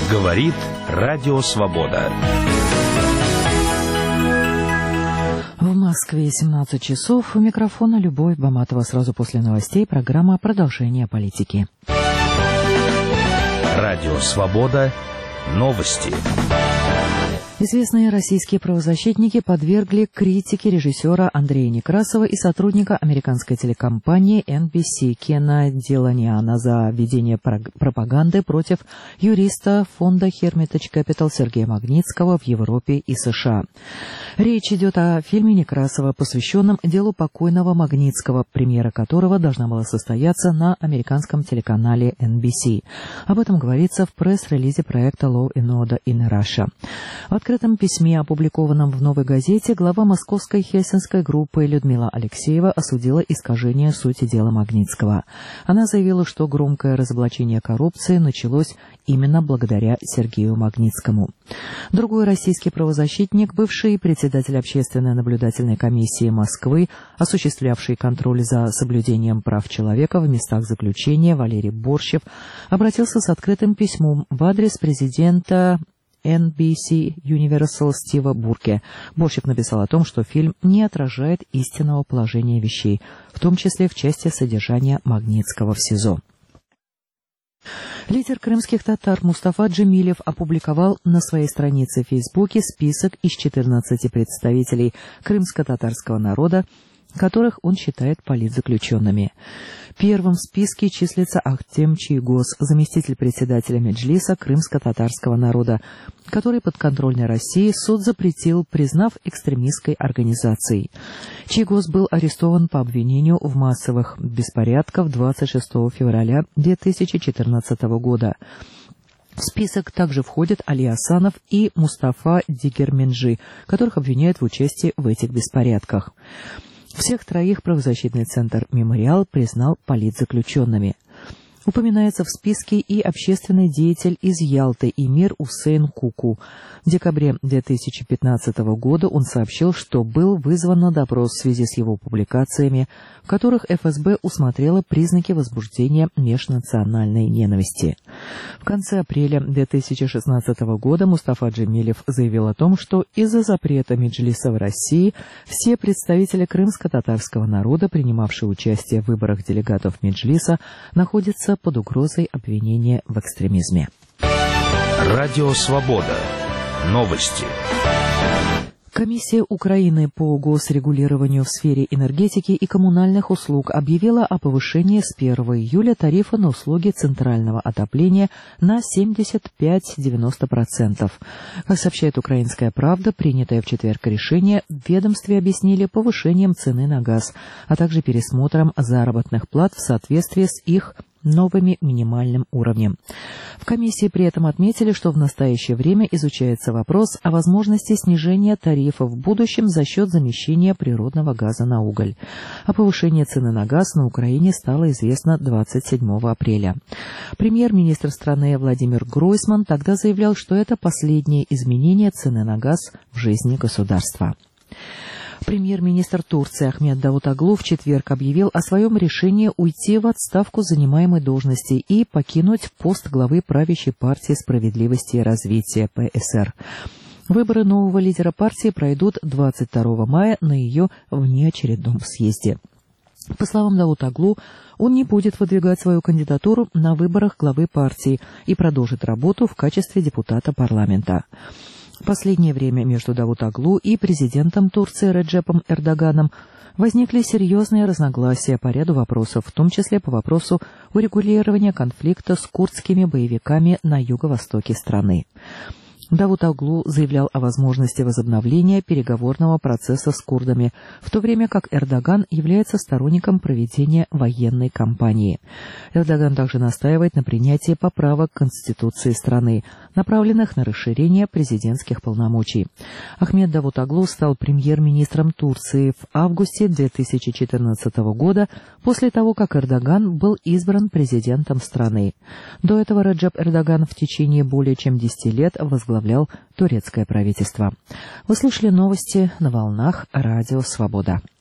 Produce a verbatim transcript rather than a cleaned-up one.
Говорит Радио Свобода. В Москве семнадцать часов. У микрофона Любовь Баматова. Сразу после новостей программа «Продолжение политики». Радио Свобода. Новости. Известные российские правозащитники подвергли критике режиссера Андрея Некрасова и сотрудника американской телекомпании эн би си Кена Деланиана за ведение пропаганды против юриста фонда Hermitage Capital Сергея Магнитского в Европе и США. Речь идет о фильме Некрасова, посвященном делу покойного Магнитского, премьера которого должна была состояться на американском телеканале эн би си. Об этом говорится в пресс-релизе проекта Law and Order in Russia. В открытом письме, опубликованном в «Новой газете», глава московской хельсинской группы Людмила Алексеева осудила искажение сути дела Магнитского. Она заявила, что громкое разоблачение коррупции началось именно благодаря Сергею Магнитскому. Другой российский правозащитник, бывший председатель Общественной наблюдательной комиссии Москвы, осуществлявший контроль за соблюдением прав человека в местах заключения, Валерий Борщев, обратился с открытым письмом в адрес президента эн би си Universal Стива Бурке. Борщев написал о том, что фильм не отражает истинного положения вещей, в том числе в части содержания Магнитского в СИЗО. Лидер крымских татар Мустафа Джемилев опубликовал на своей странице в Фейсбуке список из четырнадцати представителей крымско-татарского народа, которых он считает политзаключенными. Первым в списке числится Ахтем Чийгоз, заместитель председателя Меджлиса крымско-татарского народа, который подконтрольной России суд запретил, признав экстремистской организацией. Чийгоз был арестован по обвинению в массовых беспорядках двадцать шестого февраля две тысячи четырнадцатого года. В список также входят Али Асанов и Мустафа Дигерменджи, которых обвиняют в участии в этих беспорядках. Всех троих правозащитный центр «Мемориал» признал политзаключенными. Упоминается в списке и общественный деятель из Ялты Эмир Усейн Куку. В декабре две тысячи пятнадцатого года он сообщил, что был вызван на допрос в связи с его публикациями, в которых эф эс бэ усмотрела признаки возбуждения межнациональной ненависти. В конце апреля две тысячи шестнадцатого года Мустафа Джемилев заявил о том, что из-за запрета Меджлиса в России все представители крымско-татарского народа, принимавшие участие в выборах делегатов Меджлиса, находятся под угрозой обвинения в экстремизме. Радио Свобода. Новости. Комиссия Украины по госрегулированию в сфере энергетики и коммунальных услуг объявила о повышении с первого июля тарифа на услуги центрального отопления на семьдесят пять целых девяносто сотых процента. Как сообщает «Украинская правда», принятое в четверг решение в ведомстве объяснили повышением цены на газ, а также пересмотром заработных плат в соответствии с их новыми минимальным уровнем. В комиссии при этом отметили, что в настоящее время изучается вопрос о возможности снижения тарифов в будущем за счет замещения природного газа на уголь. О повышении цены на газ на Украине стало известно двадцать седьмого апреля. Премьер-министр страны Владимир Гройсман тогда заявлял, что это последнее изменение цены на газ в жизни государства. Премьер-министр Турции Ахмед Давутоглу в четверг объявил о своем решении уйти в отставку с занимаемой должности и покинуть пост главы правящей партии «Справедливости и развития» пэ эс эр. Выборы нового лидера партии пройдут двадцать второго мая на ее внеочередном съезде. По словам Давутоглу, он не будет выдвигать свою кандидатуру на выборах главы партии и продолжит работу в качестве депутата парламента. В последнее время между Давутоглу и президентом Турции Реджепом Эрдоганом возникли серьезные разногласия по ряду вопросов, в том числе по вопросу урегулирования конфликта с курдскими боевиками на юго-востоке страны. Давутоглу заявлял о возможности возобновления переговорного процесса с курдами, в то время как Эрдоган является сторонником проведения военной кампании. Эрдоган также настаивает на принятии поправок к Конституции страны, направленных на расширение президентских полномочий. Ахмед Давутоглу стал премьер-министром Турции в августе две тысячи четырнадцатого года, после того, как Эрдоган был избран президентом страны. До этого Реджеп Эрдоган в течение более чем десяти лет возглавлял турецкое правительство. Вы слушали новости на волнах Радио Свобода.